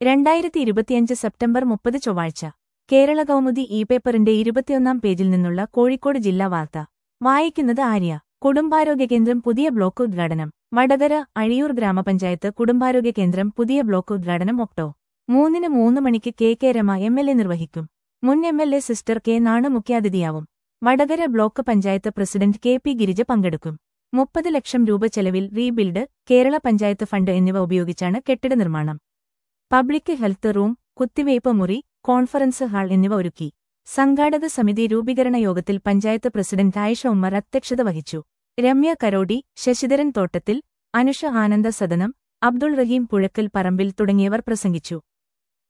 2025 September 30 ചൊവ്വാഴ്ച കേരള കൗമുദി പേപ്പറിന്റെ 21-ാം പേജിൽ നിന്നുള്ള കോഴിക്കോട് ജില്ലാ വാർത്ത വായിക്കുന്നത് ആര്യ. കുടുംബാരോഗ്യ കേന്ദ്രം പുതിയ ബ്ലോക്ക് ഉദ്ഘാടനം. വടകര അഴിയൂർ ഗ്രാമപഞ്ചായത്ത് കുടുംബാരോഗ്യ കേന്ദ്രം പുതിയ ബ്ലോക്ക് ഉദ്ഘാടനം ഒക്ടോ 3-ന് 3 മണിക്ക് കെ രമ എംഎൽഎ നിർവഹിക്കും. മുൻ എംഎൽഎ സിസ്റ്റർ കെ നാണു മുഖ്യാതിഥിയാവും. Vadakara block panchayat president K P. Girija പങ്കെടുക്കും. 30 ലക്ഷം രൂപ ചെലവിൽ റീബിൽഡ്, കേരള പഞ്ചായത്ത് ഫണ്ട് എന്നിവ ഉപയോഗിച്ചാണ് കെട്ടിട നിർമ്മാണം. പബ്ലിക് ഹെൽത്ത് റൂം, കുത്തിവയ്പ് മുറി, കോൺഫറൻസ് ഹാൾ എന്നിവ ഒരുക്കി. സംഘാടക സമിതി രൂപീകരണ യോഗത്തിൽ പഞ്ചായത്ത് പ്രസിഡന്റ് ആയിഷ ഉമ്മർ അധ്യക്ഷത വഹിച്ചു. രമ്യ കരോടി, ശശിധരൻ തോട്ടത്തിൽ, അനുഷ ആനന്ദ സദനം, അബ്ദുൾ റഹീം പുഴക്കൽ പറമ്പിൽ തുടങ്ങിയവർ പ്രസംഗിച്ചു.